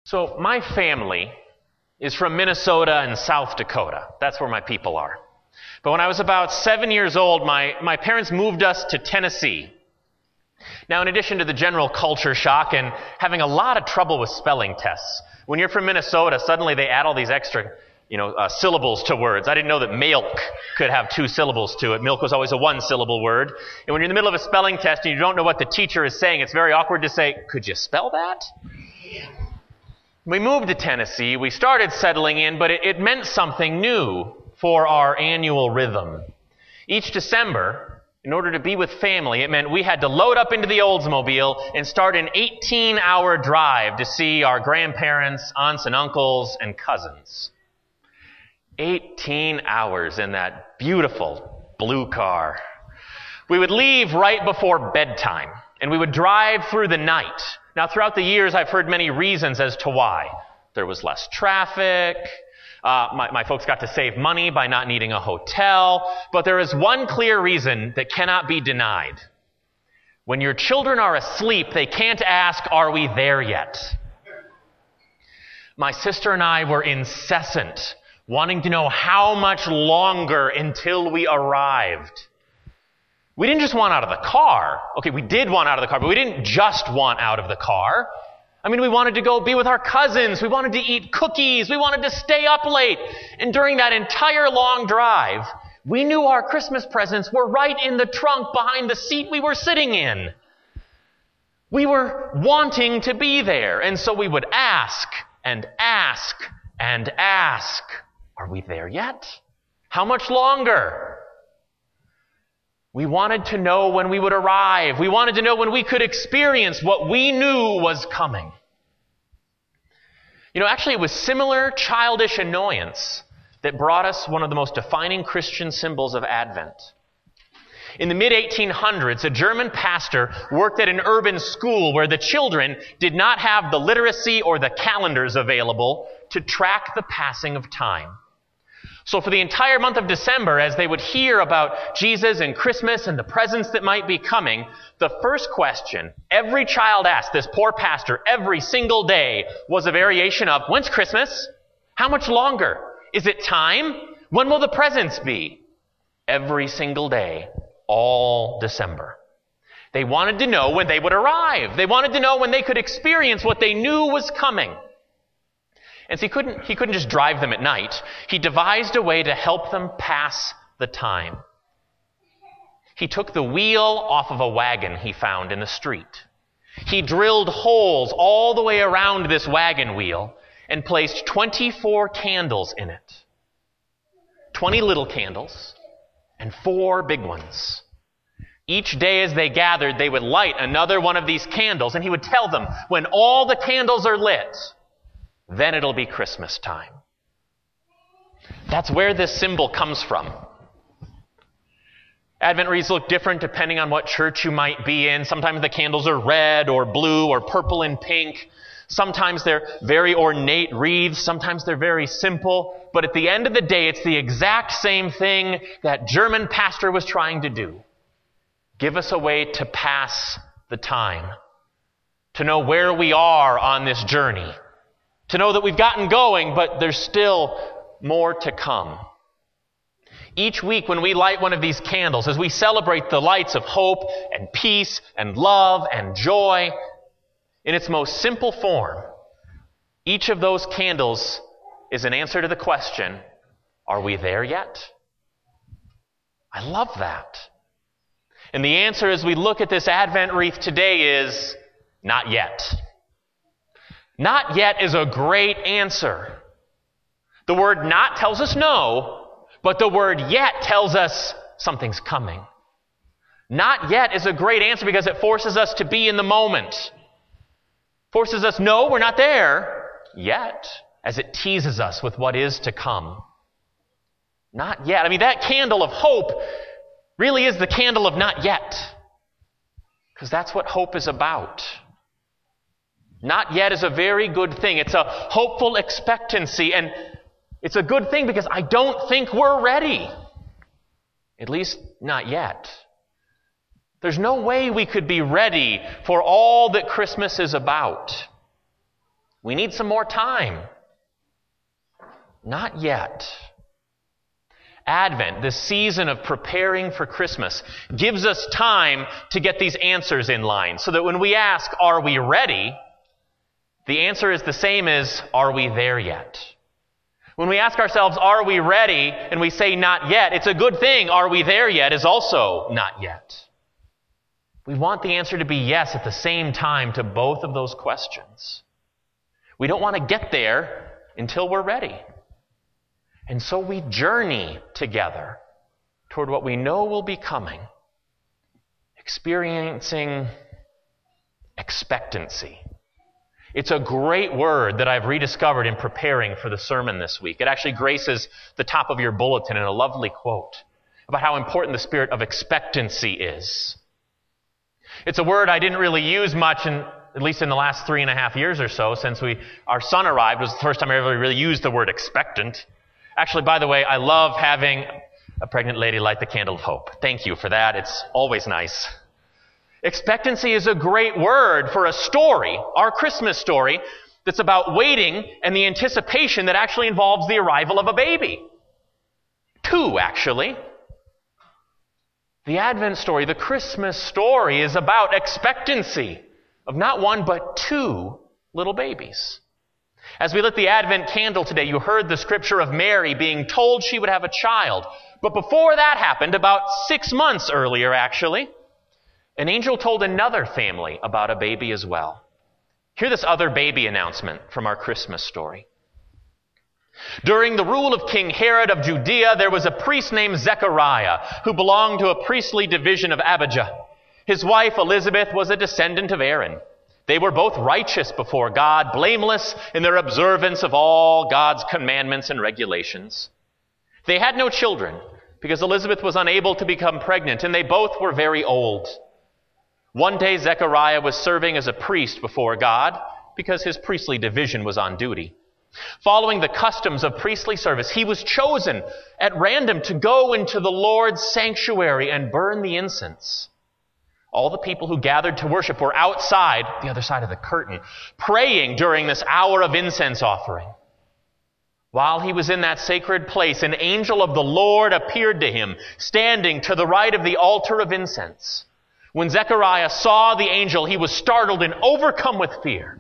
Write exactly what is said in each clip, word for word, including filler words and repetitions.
So my family is from Minnesota and South Dakota. That's where my people are. But when I was about seven years old, my, my parents moved us to Tennessee. Now, in addition to the general culture shock and having a lot of trouble with spelling tests, when you're from Minnesota, suddenly they add all these extra, you know, uh, syllables to words. I didn't know that milk could have two syllables to it. Milk was always a one-syllable word. And when you're in the middle of a spelling test and you don't know what the teacher is saying, it's very awkward to say, "Could you spell that?" We moved to Tennessee. We started settling in, but it, it meant something new for our annual rhythm. Each December, in order to be with family, it meant we had to load up into the Oldsmobile and start an eighteen-hour drive to see our grandparents, aunts and uncles, and cousins. eighteen hours in that beautiful blue car. We would leave right before bedtime, and we would drive through the night. Now, throughout the years, I've heard many reasons as to why. There was less traffic. Uh, my, my folks got to save money by not needing a hotel. But there is one clear reason that cannot be denied. When your children are asleep, they can't ask, "Are we there yet?" My sister and I were incessant, wanting to know how much longer until we arrived. We didn't just want out of the car. Okay, we did want out of the car, but we didn't just want out of the car. I mean, we wanted to go be with our cousins. We wanted to eat cookies. We wanted to stay up late. And during that entire long drive, we knew our Christmas presents were right in the trunk behind the seat we were sitting in. We were wanting to be there. And so we would ask and ask and ask, "Are we there yet? How much longer?" We wanted to know when we would arrive. We wanted to know when we could experience what we knew was coming. You know, actually, it was similar childish annoyance that brought us one of the most defining Christian symbols of Advent. In the mid eighteen hundreds, a German pastor worked at an urban school where the children did not have the literacy or the calendars available to track the passing of time. So for the entire month of December, as they would hear about Jesus and Christmas and the presents that might be coming, the first question every child asked this poor pastor every single day was a variation of, "When's Christmas? How much longer? Is it time? When will the presents be?" Every single day, all December. They wanted to know when they would arrive. They wanted to know when they could experience what they knew was coming. And so he couldn't, he couldn't just drive them at night. He devised a way to help them pass the time. He took the wheel off of a wagon he found in the street. He drilled holes all the way around this wagon wheel and placed twenty-four candles in it. twenty little candles and four big ones. Each day as they gathered, they would light another one of these candles, and he would tell them, "When all the candles are lit, then it'll be Christmas time." That's where this symbol comes from. Advent wreaths look different depending on what church you might be in. Sometimes the candles are red or blue or purple and pink. Sometimes they're very ornate wreaths. Sometimes they're very simple. But at the end of the day, it's the exact same thing that German pastor was trying to do. Give us a way to pass the time, to know where we are on this journey, to know that we've gotten going, but there's still more to come. Each week when we light one of these candles, as we celebrate the lights of hope and peace and love and joy, in its most simple form, each of those candles is an answer to the question, "Are we there yet?" I love that. And the answer as we look at this Advent wreath today is, not yet. Not yet is a great answer. The word not tells us no, but the word yet tells us something's coming. Not yet is a great answer because it forces us to be in the moment. Forces us, no, we're not there yet, as it teases us with what is to come. Not yet. I mean, that candle of hope really is the candle of not yet, because that's what hope is about. Not yet is a very good thing. It's a hopeful expectancy, and it's a good thing because I don't think we're ready. At least, not yet. There's no way we could be ready for all that Christmas is about. We need some more time. Not yet. Advent, the season of preparing for Christmas, gives us time to get these answers in line so that when we ask, are we ready? The answer is the same as, are we there yet? When we ask ourselves, are we ready? And we say not yet, it's a good thing. Are we there yet is also not yet. We want the answer to be yes at the same time to both of those questions. We don't want to get there until we're ready. And so we journey together toward what we know will be coming, experiencing expectancy. It's a great word that I've rediscovered in preparing for the sermon this week. It actually graces the top of your bulletin in a lovely quote about how important the spirit of expectancy is. It's a word I didn't really use much, in, at least in the last three and a half years or so, since we our son arrived. It was the first time I ever really used the word expectant. Actually, by the way, I love having a pregnant lady light the candle of hope. Thank you for that. It's always nice. Expectancy is a great word for a story, our Christmas story, that's about waiting and the anticipation that actually involves the arrival of a baby. Two, actually. The Advent story, the Christmas story, is about expectancy of not one but two little babies. As we lit the Advent candle today, you heard the scripture of Mary being told she would have a child. But before that happened, about six months earlier actually, an angel told another family about a baby as well. Hear this other baby announcement from our Christmas story. During the rule of King Herod of Judea, there was a priest named Zechariah who belonged to a priestly division of Abijah. His wife Elizabeth was a descendant of Aaron. They were both righteous before God, blameless in their observance of all God's commandments and regulations. They had no children because Elizabeth was unable to become pregnant, and they both were very old. One day, Zechariah was serving as a priest before God because his priestly division was on duty. Following the customs of priestly service, he was chosen at random to go into the Lord's sanctuary and burn the incense. All the people who gathered to worship were outside, the other side of the curtain, praying during this hour of incense offering. While he was in that sacred place, an angel of the Lord appeared to him, standing to the right of the altar of incense. When Zechariah saw the angel, he was startled and overcome with fear.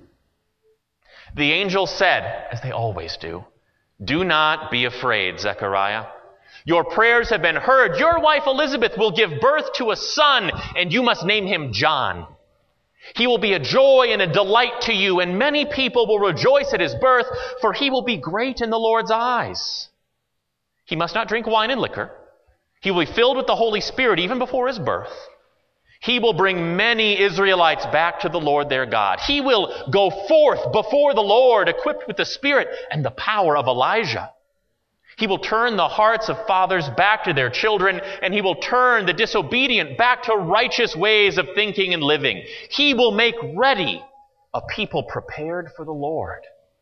The angel said, as they always do, "Do not be afraid, Zechariah. Your prayers have been heard. Your wife Elizabeth will give birth to a son, and you must name him John. He will be a joy and a delight to you, and many people will rejoice at his birth, for he will be great in the Lord's eyes. He must not drink wine and liquor. He will be filled with the Holy Spirit even before his birth. He will bring many Israelites back to the Lord their God. He will go forth before the Lord, equipped with the Spirit and the power of Elijah. He will turn the hearts of fathers back to their children, and he will turn the disobedient back to righteous ways of thinking and living. He will make ready a people prepared for the Lord."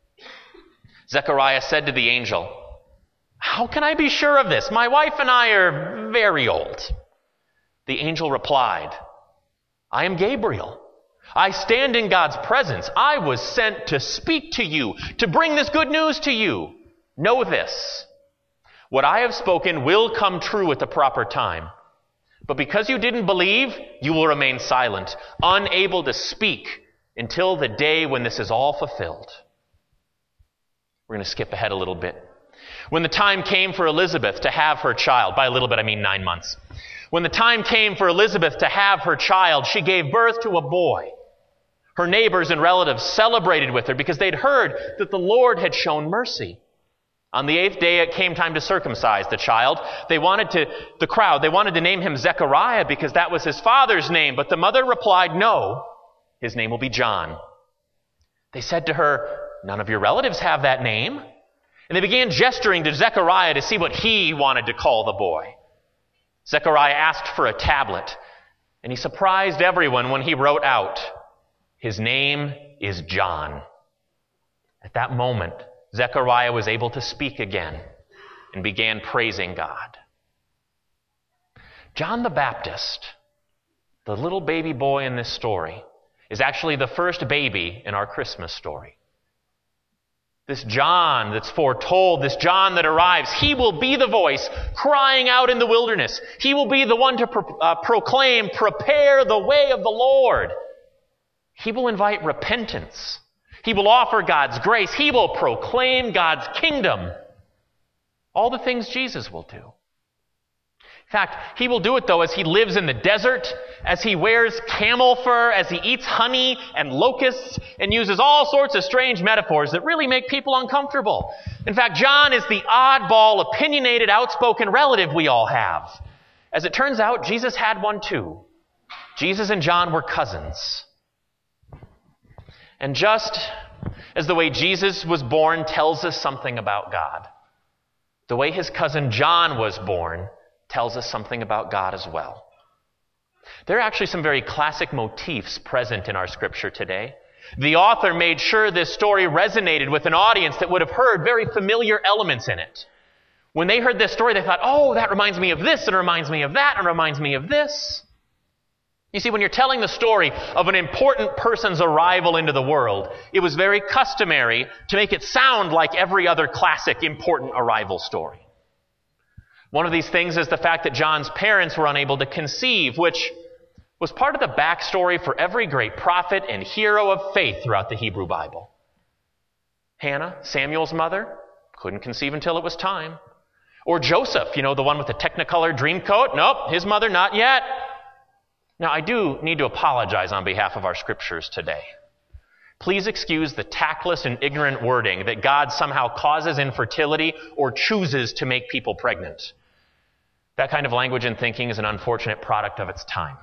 Zechariah said to the angel, "How can I be sure of this? My wife and I are very old." The angel replied, "I am Gabriel. I stand in God's presence. I was sent to speak to you, to bring this good news to you. Know this. What I have spoken will come true at the proper time. But because you didn't believe, you will remain silent, unable to speak until the day when this is all fulfilled." We're going to skip ahead a little bit. When the time came for Elizabeth to have her child, by a little bit I mean nine months. When the time came for Elizabeth to have her child, she gave birth to a boy. Her neighbors and relatives celebrated with her because they'd heard that the Lord had shown mercy. On the eighth day, it came time to circumcise the child. They wanted to, the crowd, they wanted to name him Zechariah because that was his father's name. But the mother replied, "No, his name will be John." They said to her, "None of your relatives have that name." And they began gesturing to Zechariah to see what he wanted to call the boy. Zechariah asked for a tablet, and he surprised everyone when he wrote out, "His name is John." At that moment, Zechariah was able to speak again and began praising God. John the Baptist, the little baby boy in this story, is actually the first baby in our Christmas story. This John that's foretold, this John that arrives, he will be the voice crying out in the wilderness. He will be the one to pro- uh, proclaim, prepare the way of the Lord. He will invite repentance. He will offer God's grace. He will proclaim God's kingdom. All the things Jesus will do. In fact, he will do it, though, as he lives in the desert, as he wears camel fur, as he eats honey and locusts, and uses all sorts of strange metaphors that really make people uncomfortable. In fact, John is the oddball, opinionated, outspoken relative we all have. As it turns out, Jesus had one too. Jesus and John were cousins. And just as the way Jesus was born tells us something about God, the way his cousin John was born tells us something about God as well. There are actually some very classic motifs present in our scripture today. The author made sure this story resonated with an audience that would have heard very familiar elements in it. When they heard this story, they thought, oh, that reminds me of this, and reminds me of that, and reminds me of this. You see, when you're telling the story of an important person's arrival into the world, it was very customary to make it sound like every other classic important arrival story. One of these things is the fact that John's parents were unable to conceive, which was part of the backstory for every great prophet and hero of faith throughout the Hebrew Bible. Hannah, Samuel's mother, couldn't conceive until it was time. Or Joseph, you know, the one with the Technicolor dream coat. Nope, his mother, not yet. Now, I do need to apologize on behalf of our scriptures today. Please excuse the tactless and ignorant wording that God somehow causes infertility or chooses to make people pregnant. That kind of language and thinking is an unfortunate product of its time.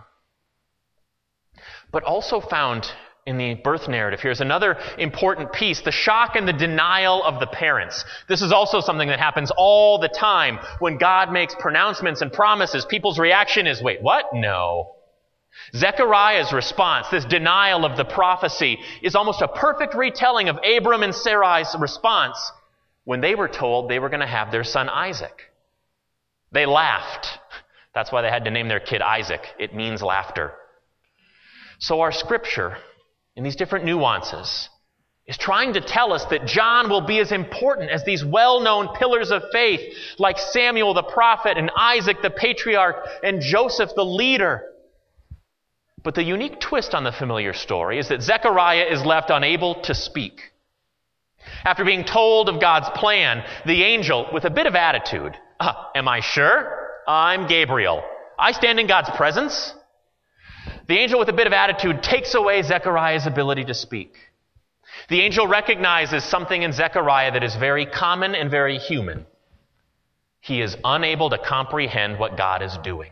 But also found in the birth narrative here is another important piece, the shock and the denial of the parents. This is also something that happens all the time when God makes pronouncements and promises. People's reaction is, wait, what? No. Zechariah's response, this denial of the prophecy, is almost a perfect retelling of Abram and Sarai's response when they were told they were going to have their son Isaac. They laughed. That's why they had to name their kid Isaac. It means laughter. So our scripture, in these different nuances, is trying to tell us that John will be as important as these well-known pillars of faith, like Samuel the prophet and Isaac the patriarch and Joseph the leader. But the unique twist on the familiar story is that Zechariah is left unable to speak. After being told of God's plan, the angel, with a bit of attitude, uh, am I sure? I'm Gabriel. I stand in God's presence. The angel, with a bit of attitude, takes away Zechariah's ability to speak. The angel recognizes something in Zechariah that is very common and very human. He is unable to comprehend what God is doing.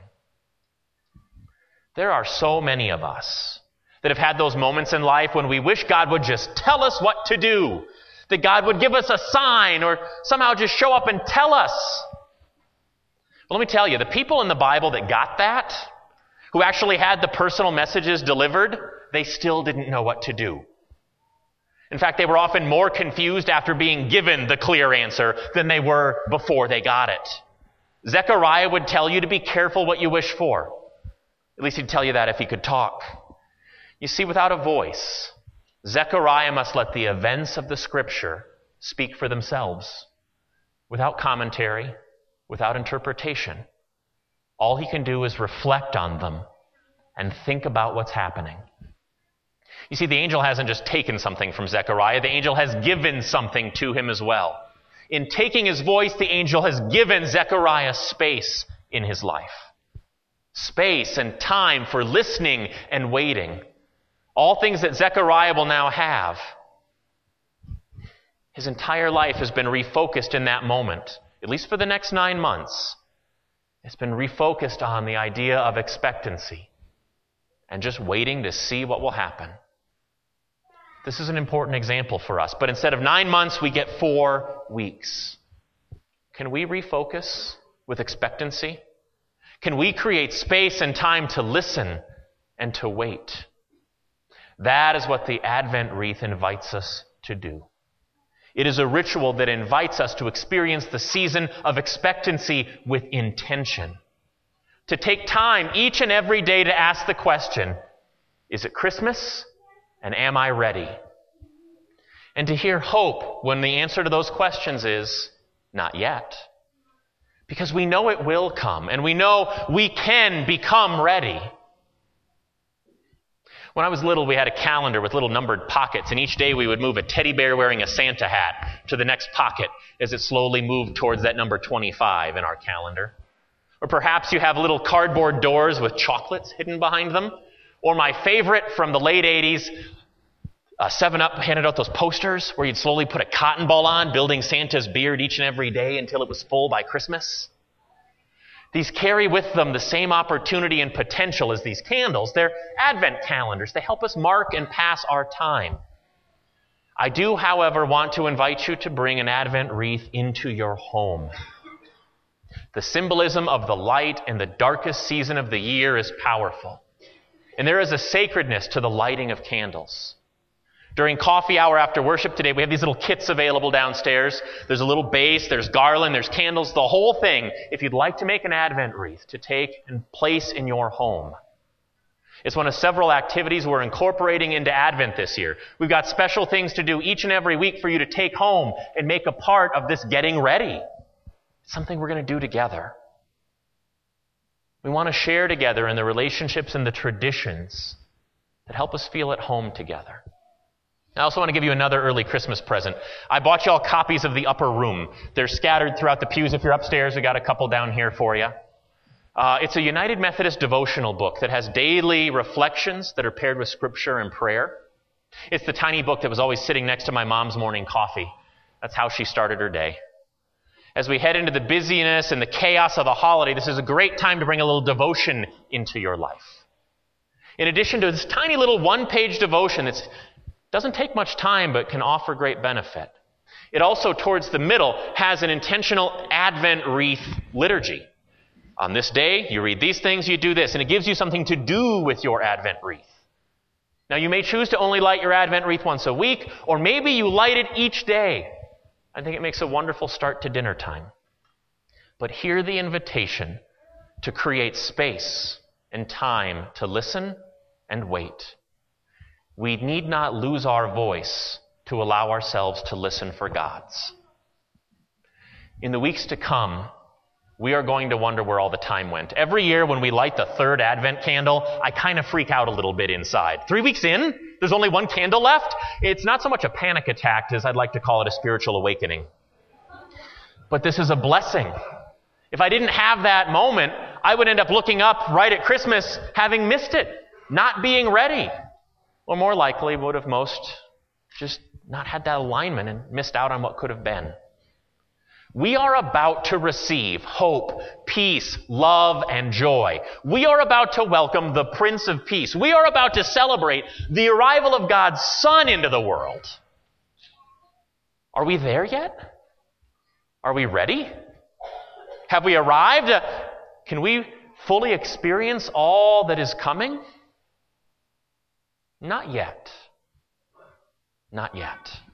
There are so many of us that have had those moments in life when we wish God would just tell us what to do, that God would give us a sign or somehow just show up and tell us. Well, let me tell you, the people in the Bible that got that, who actually had the personal messages delivered, they still didn't know what to do. In fact, they were often more confused after being given the clear answer than they were before they got it. Zechariah would tell you to be careful what you wish for. At least he'd tell you that if he could talk. You see, without a voice, Zechariah must let the events of the Scripture speak for themselves. Without commentary, without interpretation. All he can do is reflect on them and think about what's happening. You see, the angel hasn't just taken something from Zechariah. The angel has given something to him as well. In taking his voice, the angel has given Zechariah space in his life. Space and time for listening and waiting. All things that Zechariah will now have. His entire life has been refocused in that moment, at least for the next nine months. It's been refocused on the idea of expectancy and just waiting to see what will happen. This is an important example for us, but instead of nine months, we get four weeks. Can we refocus with expectancy? Can we create space and time to listen and to wait? That is what the Advent wreath invites us to do. It is a ritual that invites us to experience the season of expectancy with intention. To take time each and every day to ask the question, is it Christmas? And am I ready? And to hear hope when the answer to those questions is not yet. Because we know it will come, and we know we can become ready. When I was little, we had a calendar with little numbered pockets, and each day we would move a teddy bear wearing a Santa hat to the next pocket as it slowly moved towards that number twenty-five in our calendar. Or perhaps you have little cardboard doors with chocolates hidden behind them. Or my favorite from the late eighties, uh, seven up handed out those posters where you'd slowly put a cotton ball on, building Santa's beard each and every day until it was full by Christmas. These carry with them the same opportunity and potential as these candles. They're Advent calendars. They help us mark and pass our time. I do, however, want to invite you to bring an Advent wreath into your home. The symbolism of the light in the darkest season of the year is powerful. And there is a sacredness to the lighting of candles. During coffee hour after worship today, we have these little kits available downstairs. There's a little base, there's garland, there's candles, the whole thing, if you'd like to make an Advent wreath to take and place in your home. It's one of several activities we're incorporating into Advent this year. We've got special things to do each and every week for you to take home and make a part of this getting ready. It's something we're going to do together. We want to share together in the relationships and the traditions that help us feel at home together. I also want to give you another early Christmas present. I bought you all copies of The Upper Room. They're scattered throughout the pews. If you're upstairs, we got a couple down here for you. Uh, it's a United Methodist devotional book that has daily reflections that are paired with scripture and prayer. It's the tiny book that was always sitting next to my mom's morning coffee. That's how she started her day. As we head into the busyness and the chaos of the holiday, this is a great time to bring a little devotion into your life. In addition to this tiny little one-page devotion that doesn't take much time but can offer great benefit, it also, towards the middle, has an intentional Advent wreath liturgy. On this day, you read these things, you do this, and it gives you something to do with your Advent wreath. Now, you may choose to only light your Advent wreath once a week, or maybe you light it each day. I think it makes a wonderful start to dinner time. But hear the invitation to create space and time to listen and wait. We need not lose our voice to allow ourselves to listen for God's. In the weeks to come, we are going to wonder where all the time went. Every year when we light the third Advent candle, I kind of freak out a little bit inside. Three weeks in, there's only one candle left. It's not so much a panic attack as I'd like to call it a spiritual awakening. But this is a blessing. If I didn't have that moment, I would end up looking up right at Christmas, having missed it, not being ready. Or more likely would have most just not had that alignment and missed out on what could have been. We are about to receive hope, peace, love, and joy. We are about to welcome the Prince of Peace. We are about to celebrate the arrival of God's Son into the world. Are we there yet? Are we ready? Have we arrived? Uh, can we fully experience all that is coming? Not yet. Not yet.